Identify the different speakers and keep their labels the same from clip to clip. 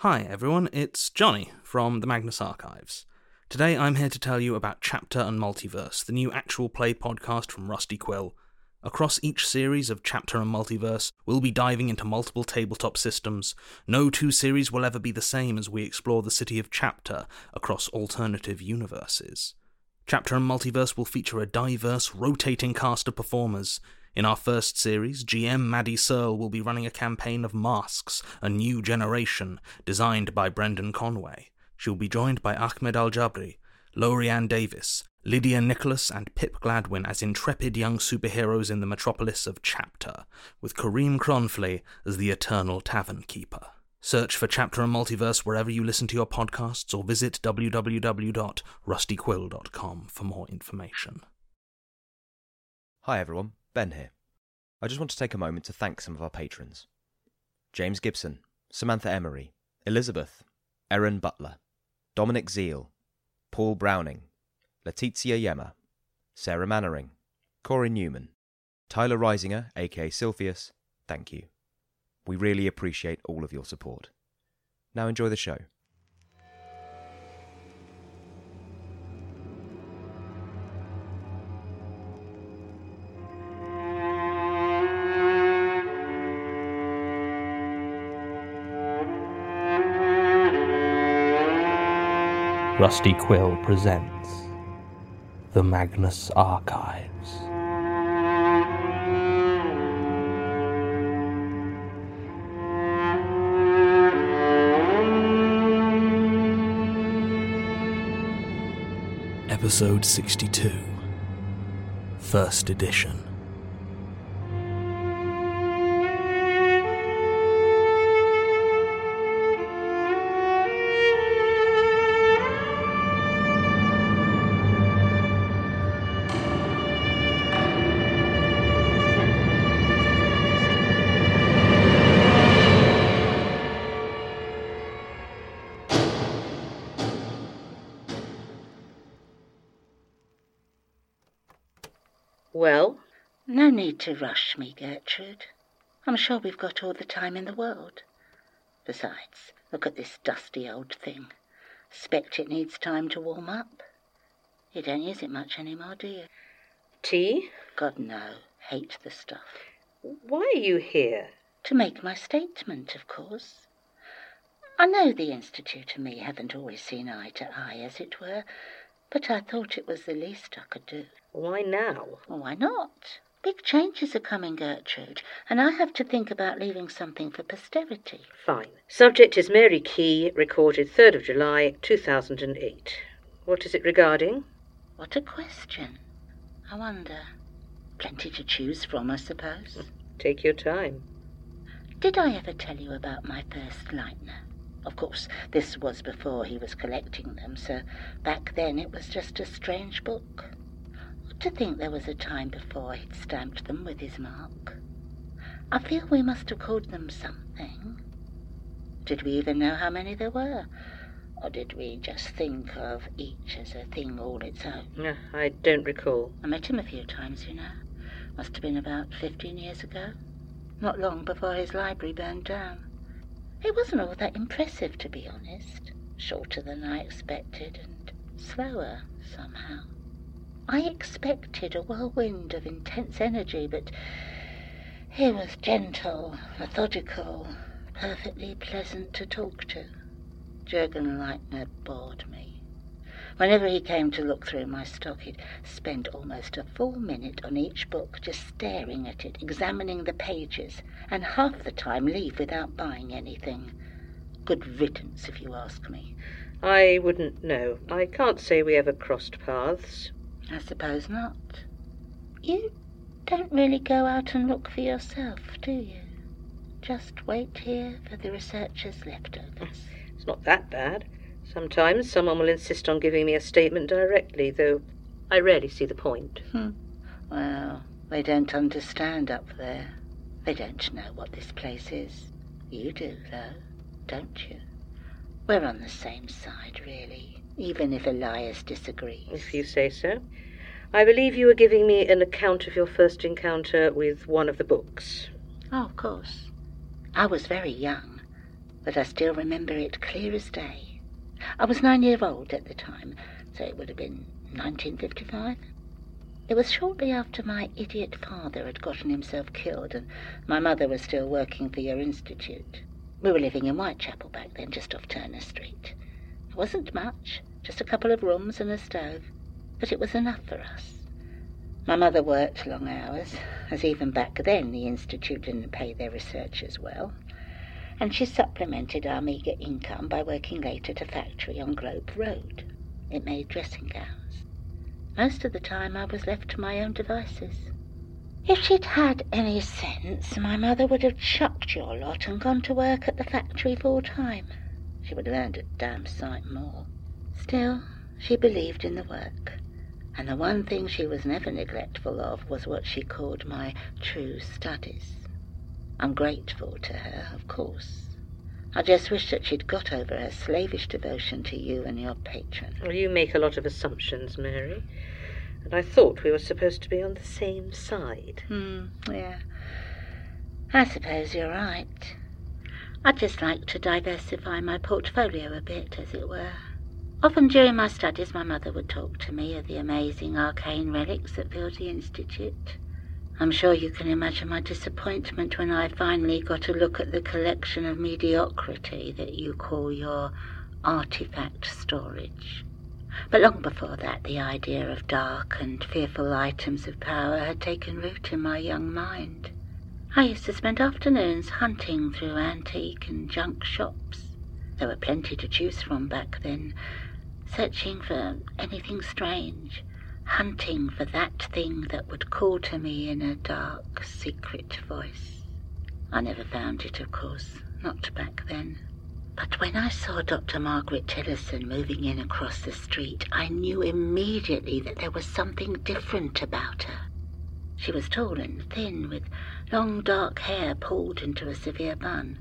Speaker 1: Hi everyone, it's Johnny from the Magnus Archives. Today I'm here to tell you about Chapter and Multiverse, the new actual play podcast from Rusty Quill. Across each series of Chapter and Multiverse, we'll be diving into multiple tabletop systems. No two series will ever be the same as we explore the city of Chapter across alternative universes. Chapter and Multiverse will feature a diverse, rotating cast of performers. In our first series, GM Maddie Searle will be running a campaign of Masks, a New Generation, designed by Brendan Conway. She'll be joined by Ahmed Al-Jabri, Lorianne Davis, Lydia Nicholas and Pip Gladwin as intrepid young superheroes in the metropolis of Chapter, with Kareem Cronfley as the Eternal Tavern Keeper. Search for Chapter and Multiverse wherever you listen to your podcasts or visit www.rustyquill.com for more information.
Speaker 2: Hi everyone, Ben here. I just want to take a moment to thank some of our patrons. James Gibson, Samantha Emery, Elizabeth, Erin Butler, Dominic Zeal, Paul Browning, Letizia Yema, Sarah Mannering, Corey Newman, Tyler Reisinger, aka Sylphius, thank you. We really appreciate all of your support. Now enjoy the show.
Speaker 1: Rusty Quill presents The Magnus Archives. Episode 62, First Edition.
Speaker 3: Well?
Speaker 4: No need to rush me, Gertrude. I'm sure we've got all the time in the world. Besides, look at this dusty old thing. Expect it needs time to warm up. You don't use it much anymore, do you?
Speaker 3: Tea?
Speaker 4: God, no. Hate the stuff.
Speaker 3: Why are you here?
Speaker 4: To make my statement, of course. I know the Institute and me haven't always seen eye to eye, as it were, but I thought it was the least I could do.
Speaker 3: Why now?
Speaker 4: Well, why not? Big changes are coming, Gertrude, and I have to think about leaving something for posterity.
Speaker 3: Fine. Subject is Mary Key, recorded 3rd of July, 2008. What is it regarding?
Speaker 4: What a question. I wonder. Plenty to choose from, I suppose.
Speaker 3: Take your time.
Speaker 4: Did I ever tell you about my first Leitner? Of course, this was before he was collecting them, so back then it was just a strange book. To think there was a time before he'd stamped them with his mark. I feel we must have called them something. Did we even know how many there were? Or did we just think of each as a thing all its own?
Speaker 3: I don't recall.
Speaker 4: I met him a few times, you know. Must have been about 15 years ago. Not long before his library burned down. It wasn't all that impressive, to be honest. Shorter than I expected and slower, somehow. I expected a whirlwind of intense energy, but he was gentle, methodical, perfectly pleasant to talk to. Jürgen Leitner bored me. Whenever he came to look through my stock, he'd spend almost a full minute on each book just staring at it, examining the pages, and half the time leave without buying anything. Good riddance, if you ask me.
Speaker 3: I wouldn't know. I can't say we ever crossed paths.
Speaker 4: I suppose not. You don't really go out and look for yourself, do you? Just wait here for the researchers' leftovers.
Speaker 3: It's not that bad. Sometimes someone will insist on giving me a statement directly, though I rarely see the point.
Speaker 4: Well, they don't understand up there. They don't know what this place is. You do, though, don't you? We're on the same side, really, even if Elias disagrees.
Speaker 3: If you say so. I believe you were giving me an account of your first encounter with one of the books.
Speaker 4: Oh, of course. I was very young. but I still remember it clear as day. I was 9 years old at the time, so it would have been 1955. It was shortly after my idiot father had gotten himself killed and my mother was still working for your institute. We were living in Whitechapel back then, just off Turner Street. It wasn't much, just a couple of rooms and a stove, but it was enough for us. My mother worked long hours, as even back then the institute didn't pay their researchers well, and she supplemented our meagre income by working late at a factory on Globe Road. It made dressing gowns. Most of the time I was left to my own devices. If she'd had any sense, my mother would have chucked your lot and gone to work at the factory full-time. She would have earned a damn sight more. Still, she believed in the work, and the one thing she was never neglectful of was what she called my true studies. I'm grateful to her, of course. I just wish that she'd got over her slavish devotion to you and your patron.
Speaker 3: Well, you make a lot of assumptions, Mary. And I thought we were supposed to be on the same side.
Speaker 4: Yeah. I suppose you're right. I'd just like to diversify my portfolio a bit, as it were. Often during my studies, my mother would talk to me of the amazing arcane relics that filled the institute. I'm sure you can imagine my disappointment when I finally got a look at the collection of mediocrity that you call your artifact storage. But long before that, the idea of dark and fearful items of power had taken root in my young mind. I used to spend afternoons hunting through antique and junk shops. There were plenty to choose from back then, searching for anything strange, hunting for that thing that would call to me in a dark, secret voice. I never found it, of course, not back then. But when I saw Dr. Margaret Tillotson moving in across the street, I knew immediately that there was something different about her. She was tall and thin, with long dark hair pulled into a severe bun.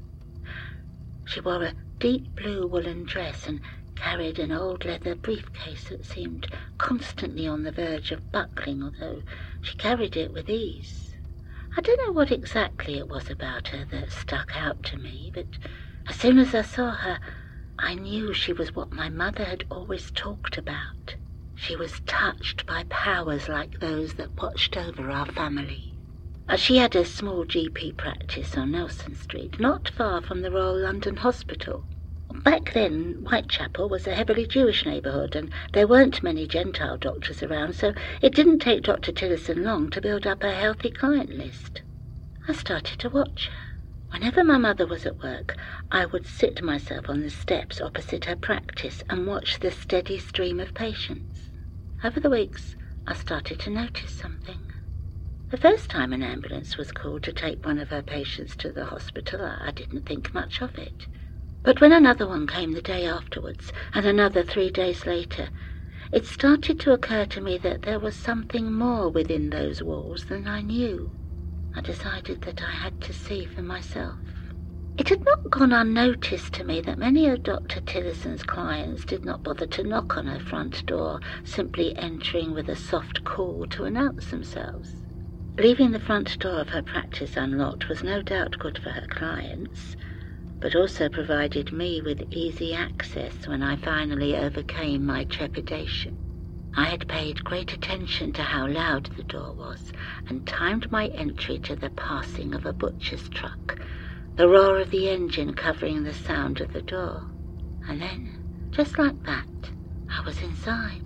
Speaker 4: She wore a deep blue woolen dress and carried an old leather briefcase that seemed constantly on the verge of buckling, although she carried it with ease. I don't know what exactly it was about her that stuck out to me, but as soon as I saw her, I knew she was what my mother had always talked about. She was touched by powers like those that watched over our family. She had a small GP practice on Nelson Street, not far from the Royal London Hospital. Back then, Whitechapel was a heavily Jewish neighbourhood, and there weren't many Gentile doctors around, so it didn't take Dr. Tillotson long to build up a healthy client list. I started to watch her. Whenever my mother was at work, I would sit myself on the steps opposite her practice and watch the steady stream of patients. Over the weeks, I started to notice something. The first time an ambulance was called to take one of her patients to the hospital, I didn't think much of it. But when another one came the day afterwards, and another 3 days later, it started to occur to me that there was something more within those walls than I knew. I decided that I had to see for myself. It had not gone unnoticed to me that many of Dr. Tillotson's clients did not bother to knock on her front door, simply entering with a soft call to announce themselves. Leaving the front door of her practice unlocked was no doubt good for her clients, but also provided me with easy access when I finally overcame my trepidation. I had paid great attention to how loud the door was, and timed my entry to the passing of a butcher's truck, the roar of the engine covering the sound of the door. And then, just like that, I was inside.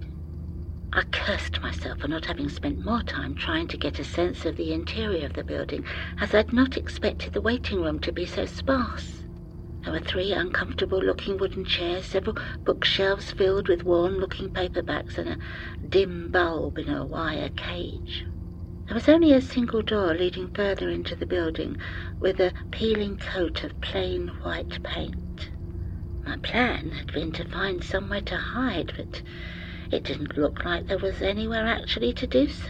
Speaker 4: I cursed myself for not having spent more time trying to get a sense of the interior of the building, as I'd not expected the waiting room to be so sparse. There were 3 uncomfortable-looking wooden chairs, several bookshelves filled with worn-looking paperbacks, and a dim bulb in a wire cage. There was only a single door leading further into the building, with a peeling coat of plain white paint. My plan had been to find somewhere to hide, but it didn't look like there was anywhere actually to do so.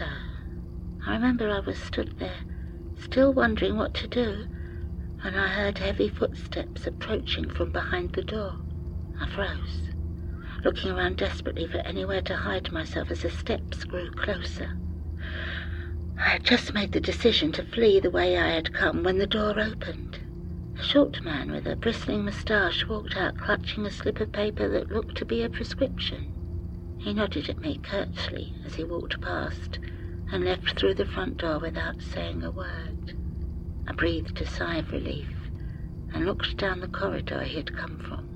Speaker 4: I remember I was stood there, still wondering what to do, when I heard heavy footsteps approaching from behind the door. I froze, looking around desperately for anywhere to hide myself as the steps grew closer. I had just made the decision to flee the way I had come when the door opened. A short man with a bristling moustache walked out clutching a slip of paper that looked to be a prescription. He nodded at me curtly as he walked past and left through the front door without saying a word. I breathed a sigh of relief and looked down the corridor he had come from.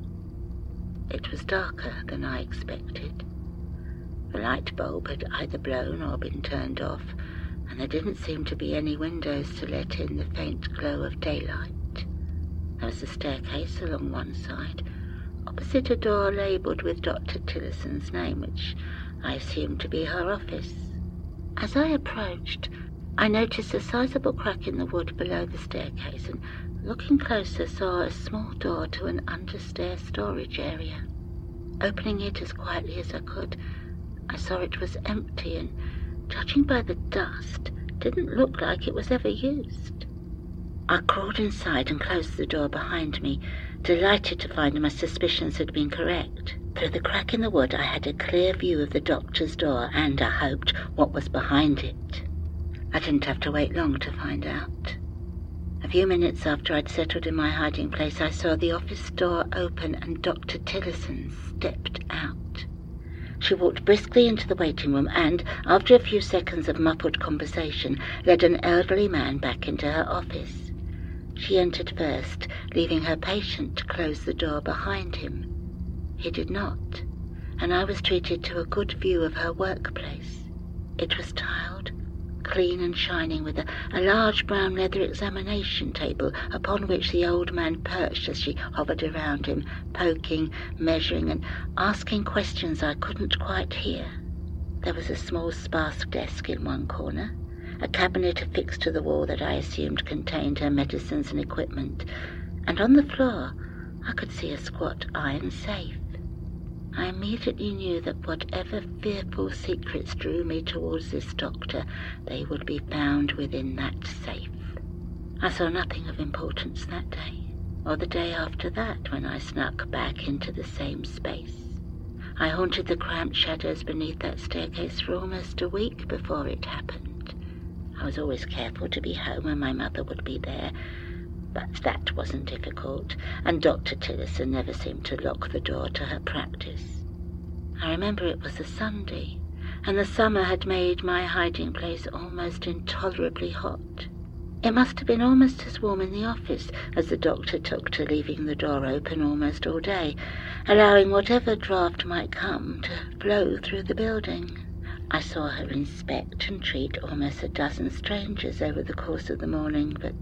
Speaker 4: It was darker than I expected. The light bulb had either blown or been turned off, and there didn't seem to be any windows to let in the faint glow of daylight. There was a staircase along one side, opposite a door labelled with Dr. Tillison's name, which I assumed to be her office. As I approached, I noticed a sizable crack in the wood below the staircase, and looking closer saw a small door to an understair storage area. Opening it as quietly as I could, I saw it was empty and, judging by the dust, didn't look like it was ever used. I crawled inside and closed the door behind me, delighted to find my suspicions had been correct. Through the crack in the wood I had a clear view of the doctor's door and, I hoped, what was behind it. I didn't have to wait long to find out. A few minutes after I'd settled in my hiding place, I saw the office door open and Dr. Tillison stepped out. She walked briskly into the waiting room and, after a few seconds of muffled conversation, led an elderly man back into her office. She entered first, leaving her patient to close the door behind him. He did not, and I was treated to a good view of her workplace. It was tiled, clean and shining, with a large brown leather examination table upon which the old man perched as she hovered around him, poking, measuring, and asking questions I couldn't quite hear. There was a small sparse desk in one corner, a cabinet affixed to the wall that I assumed contained her medicines and equipment, and on the floor I could see a squat iron safe. I immediately knew that whatever fearful secrets drew me towards this doctor, they would be found within that safe. I saw nothing of importance that day, or the day after that when I snuck back into the same space. I haunted the cramped shadows beneath that staircase for almost a week before it happened. I was always careful to be home when my mother would be there, but that wasn't difficult, and Dr. Tillison never seemed to lock the door to her practice. I remember it was a Sunday, and the summer had made my hiding place almost intolerably hot. It must have been almost as warm in the office as the doctor took to leaving the door open almost all day, allowing whatever draught might come to blow through the building. I saw her inspect and treat almost a dozen strangers over the course of the morning, but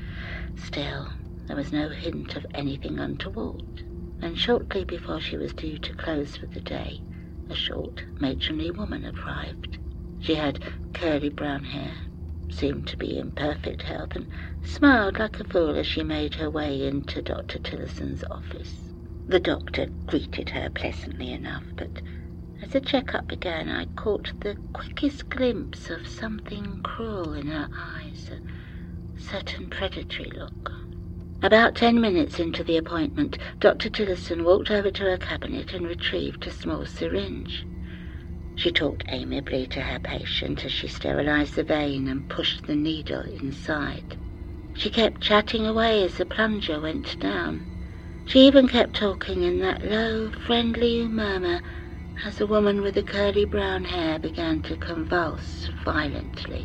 Speaker 4: still there was no hint of anything untoward. And shortly before she was due to close for the day, a short, matronly woman arrived. She had curly brown hair, seemed to be in perfect health, and smiled like a fool as she made her way into Dr. Tillison's office. The doctor greeted her pleasantly enough, but as the check-up began, I caught the quickest glimpse of something cruel in her eyes, a certain predatory look. About 10 minutes into the appointment, Dr. Tillison walked over to her cabinet and retrieved a small syringe. She talked amiably to her patient as she sterilized the vein and pushed the needle inside. She kept chatting away as the plunger went down. She even kept talking in that low, friendly murmur as the woman with the curly brown hair began to convulse violently.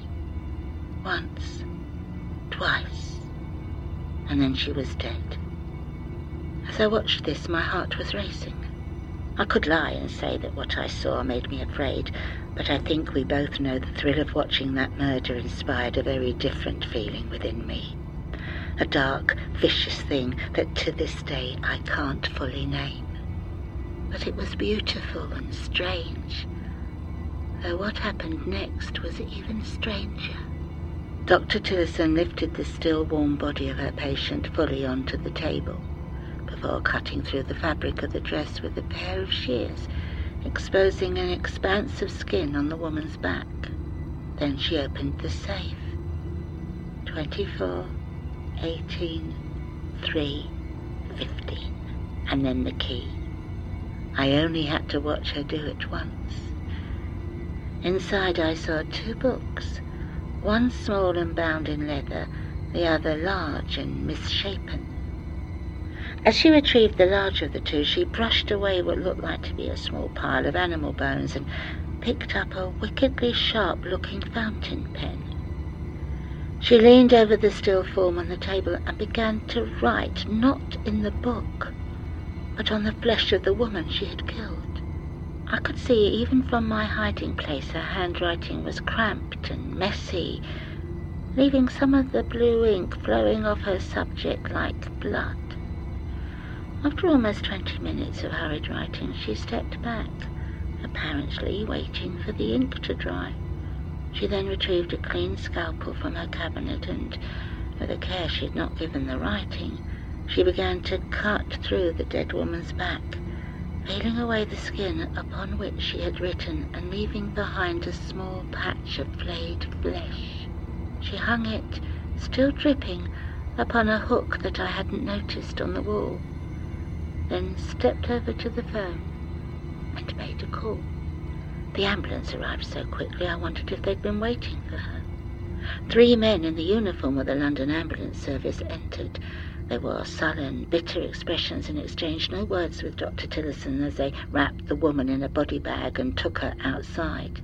Speaker 4: Once, twice, and then she was dead. As I watched this, my heart was racing. I could lie and say that what I saw made me afraid, but I think we both know the thrill of watching that murder inspired a very different feeling within me. A dark, vicious thing that to this day I can't fully name. But it was beautiful and strange, though what happened next was even stranger. Dr. Tillison lifted the still warm body of her patient fully onto the table, before cutting through the fabric of the dress with a pair of shears, exposing an expanse of skin on the woman's back. Then she opened the safe. 24, 18, 3, 15, and then the key. I only had to watch her do it once. Inside I saw 2 books, one small and bound in leather, the other large and misshapen. As she retrieved the larger of the two, she brushed away what looked like to be a small pile of animal bones and picked up a wickedly sharp-looking fountain pen. She leaned over the still form on the table and began to write, not in the book, but on the flesh of the woman she had killed. I could see, even from my hiding place, her handwriting was cramped and messy, leaving some of the blue ink flowing off her subject like blood. After almost 20 minutes of hurried writing, she stepped back, apparently waiting for the ink to dry. She then retrieved a clean scalpel from her cabinet and, with a care she had not given the writing, she began to cut through the dead woman's back, peeling away the skin upon which she had written and leaving behind a small patch of flayed flesh. She hung it, still dripping, upon a hook that I hadn't noticed on the wall, then stepped over to the phone and made a call. The ambulance arrived so quickly I wondered if they'd been waiting for her. 3 men in the uniform of the London Ambulance Service entered. They wore sullen, bitter expressions and exchanged no words with Dr. Tillotson as they wrapped the woman in a body bag and took her outside.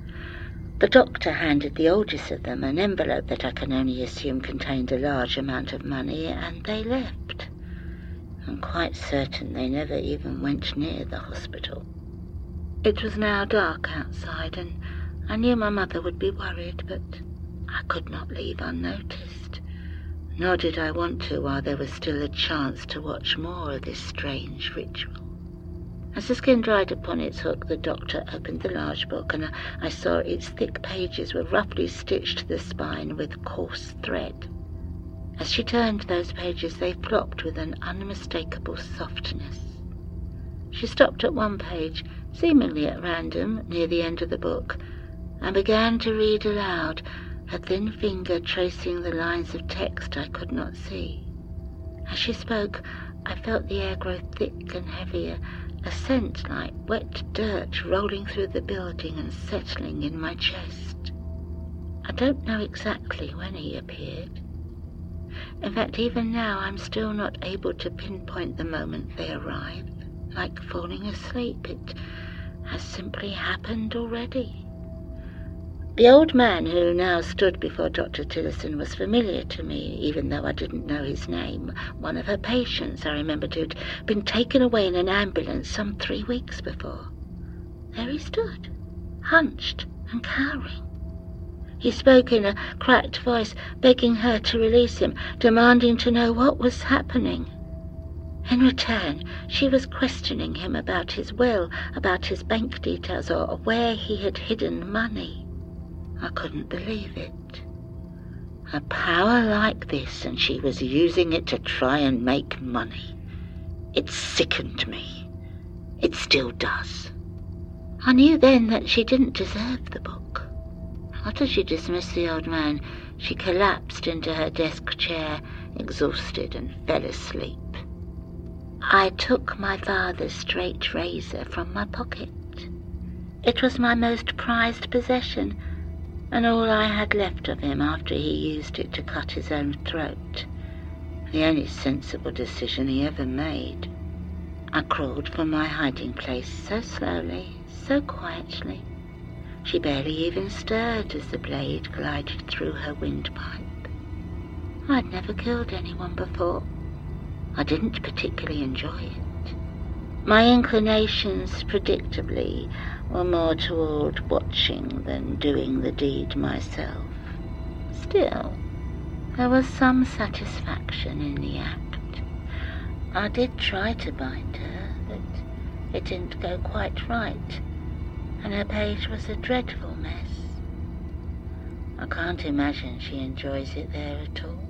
Speaker 4: The doctor handed the oldest of them an envelope that I can only assume contained a large amount of money, and they left. I'm quite certain they never even went near the hospital. It was now dark outside, and I knew my mother would be worried, but I could not leave unnoticed. Nor did I want to while there was still a chance to watch more of this strange ritual. As the skin dried upon its hook, the doctor opened the large book, and I saw its thick pages were roughly stitched to the spine with coarse thread. As she turned those pages, they flopped with an unmistakable softness. She stopped at one page, seemingly at random, near the end of the book, and began to read aloud, her thin finger tracing the lines of text I could not see. As she spoke, I felt the air grow thick and heavier, a scent like wet dirt rolling through the building and settling in my chest. I don't know exactly when he appeared. In fact, even now I'm still not able to pinpoint the moment they arrived. Like falling asleep, it has simply happened already. The old man who now stood before Dr. Tillotson was familiar to me, even though I didn't know his name. One of her patients, I remembered, who'd been taken away in an ambulance some 3 weeks before. There he stood, hunched and cowering. He spoke in a cracked voice, begging her to release him, demanding to know what was happening. In return, she was questioning him about his will, about his bank details, or where he had hidden money. I couldn't believe it. A power like this, and she was using it to try and make money. It sickened me. It still does. I knew then that she didn't deserve the book. After she dismissed the old man, she collapsed into her desk chair, exhausted, and fell asleep. I took my father's straight razor from my pocket. It was my most prized possession, and all I had left of him after he used it to cut his own throat. The only sensible decision he ever made. I crawled from my hiding place so slowly, so quietly. She barely even stirred as the blade glided through her windpipe. I'd never killed anyone before. I didn't particularly enjoy it. My inclinations, predictably, were more toward watching than doing the deed myself. Still, there was some satisfaction in the act. I did try to bind her, but it didn't go quite right, and her page was a dreadful mess. I can't imagine she enjoys it there at all.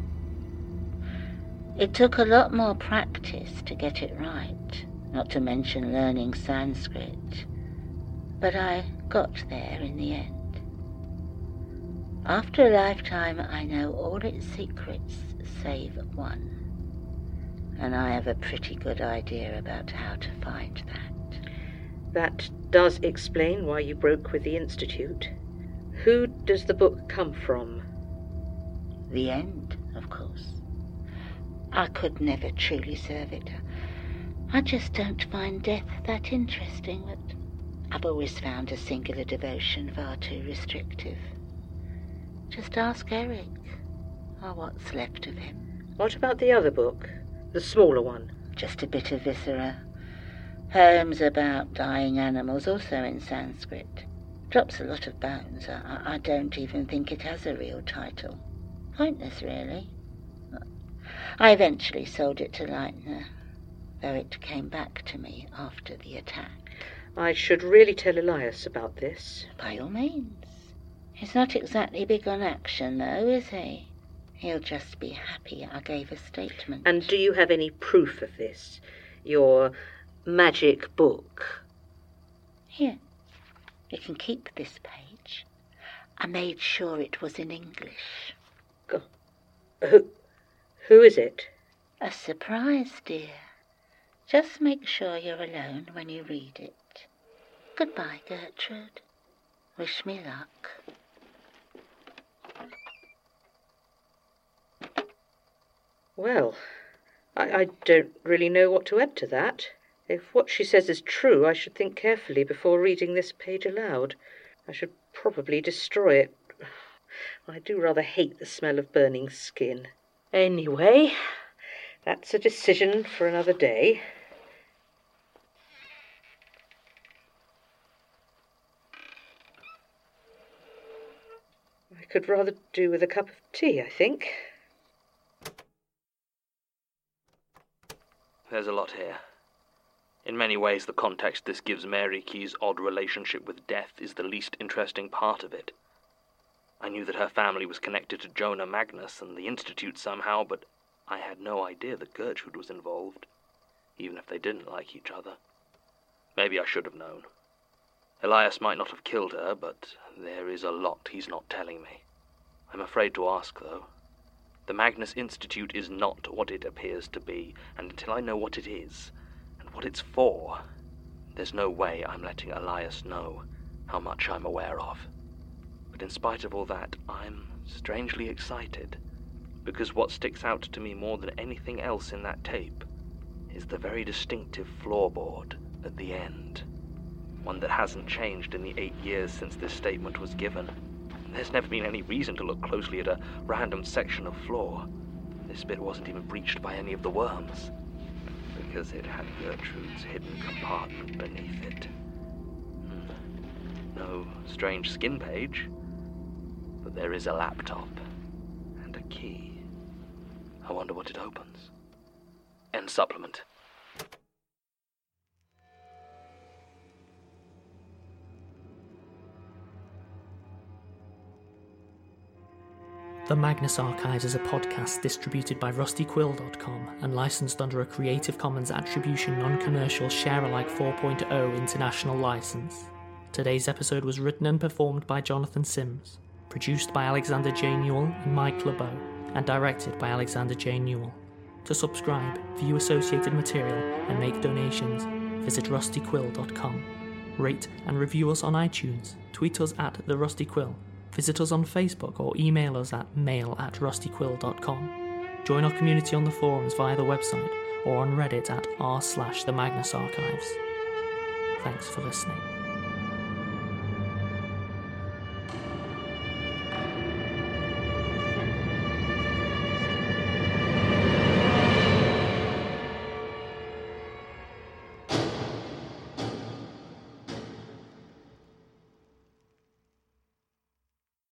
Speaker 4: It took a lot more practice to get it right, not to mention learning Sanskrit, but I got there in the end. After a lifetime, I know all its secrets save one, and I have a pretty good idea about how to find that.
Speaker 3: That does explain why you broke with the Institute. Who does the book come from?
Speaker 4: The end, of course. I could never truly serve it. I just don't find death that interesting, but I've always found a singular devotion far too restrictive. Just ask Eric, or what's left of him.
Speaker 3: What about the other book? The smaller one?
Speaker 4: Just a bit of viscera. Poems about dying animals, also in Sanskrit. Drops a lot of bones. I don't even think it has a real title. Pointless, really. I eventually sold it to Leitner, though it came back to me after the attack.
Speaker 3: I should really tell Elias about this.
Speaker 4: By all means. He's not exactly big on action, though, is he? He'll just be happy I gave a statement.
Speaker 3: And do you have any proof of this? Your magic book?
Speaker 4: Here. You can keep this page. I made sure it was in English.
Speaker 3: Who is it?
Speaker 4: A surprise, dear. Just make sure you're alone when you read it. Goodbye, Gertrude. Wish me luck.
Speaker 3: Well, I don't really know what to add to that. If what she says is true, I should think carefully before reading this page aloud. I should probably destroy it. I do rather hate the smell of burning skin. Anyway, that's a decision for another day. I could rather do with a cup of tea, I think.
Speaker 1: There's a lot here. In many ways, the context this gives Mary Key's odd relationship with death is the least interesting part of it. I knew that her family was connected to Jonah Magnus and the Institute somehow, but I had no idea that Gertrude was involved, even if they didn't like each other. Maybe I should have known. Elias might not have killed her, but there is a lot he's not telling me. I'm afraid to ask, though. The Magnus Institute is not what it appears to be, and until I know what it is, and what it's for, there's no way I'm letting Elias know how much I'm aware of. But in spite of all that, I'm strangely excited, because what sticks out to me more than anything else in that tape is the very distinctive floorboard at the end. One that hasn't changed in the 8 years since this statement was given. There's never been any reason to look closely at a random section of floor. This bit wasn't even breached by any of the worms, because it had Gertrude's hidden compartment beneath it. No strange skin page, but there is a laptop and a key. I wonder what it opens. End supplement.
Speaker 5: The Magnus Archives is a podcast distributed by rustyquill.com and licensed under a Creative Commons Attribution Non-Commercial Share-alike 4.0 international license. Today's episode was written and performed by Jonathan Sims, produced by Alexander J. Newell and Mike LeBeau, and directed by Alexander J. Newell. To subscribe, view associated material, and make donations, visit rustyquill.com. Rate and review us on iTunes, tweet us at The Rusty Quill, visit us on Facebook or email us at mail@rustyquill.com. Join our community on the forums via the website or on Reddit at r/the Magnus Archives. Thanks for listening.